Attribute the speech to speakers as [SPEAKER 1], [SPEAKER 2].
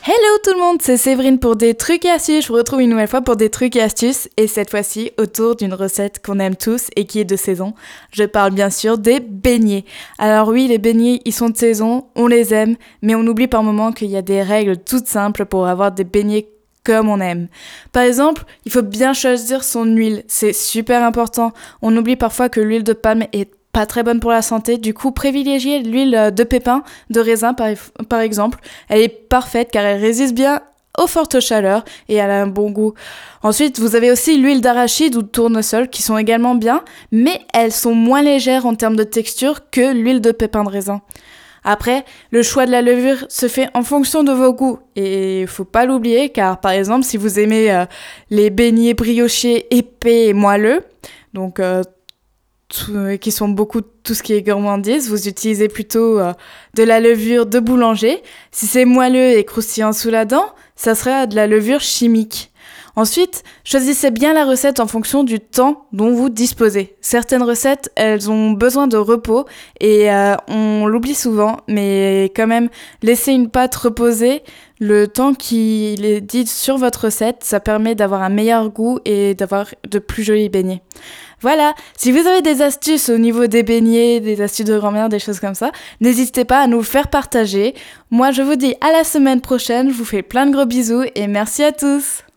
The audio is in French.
[SPEAKER 1] Hello tout le monde, c'est Séverine pour des trucs et astuces. Je vous retrouve une nouvelle fois pour des trucs et astuces et cette fois-ci autour d'une recette qu'on aime tous et qui est de saison. Je parle bien sûr des beignets. Alors oui, les beignets, ils sont de saison, on les aime, mais on oublie par moments qu'il y a des règles toutes simples pour avoir des beignets comme on aime. Par exemple, il faut bien choisir son huile, c'est super important. On oublie parfois que l'huile de palme est pas très bonne pour la santé, du coup privilégiez l'huile de pépin, de raisin par exemple. Elle est parfaite car elle résiste bien aux fortes chaleurs et elle a un bon goût. Ensuite, vous avez aussi l'huile d'arachide ou de tournesol qui sont également bien, mais elles sont moins légères en termes de texture que l'huile de pépin de raisin. Après, le choix de la levure se fait en fonction de vos goûts et faut pas l'oublier car par exemple si vous aimez les beignets briochés épais et moelleux, donc qui sont beaucoup tout ce qui est gourmandise, vous utilisez plutôt de la levure de boulanger. Si c'est moelleux et croustillant sous la dent, ça sera de la levure chimique. Ensuite, choisissez bien la recette en fonction du temps dont vous disposez. Certaines recettes, elles ont besoin de repos et on l'oublie souvent, mais quand même, laisser une pâte reposer le temps qu'il est dit sur votre recette, ça permet d'avoir un meilleur goût et d'avoir de plus jolis beignets. Voilà, si vous avez des astuces au niveau des beignets, des astuces de grand-mère, des choses comme ça, n'hésitez pas à nous le faire partager. Moi, je vous dis à la semaine prochaine, je vous fais plein de gros bisous et merci à tous.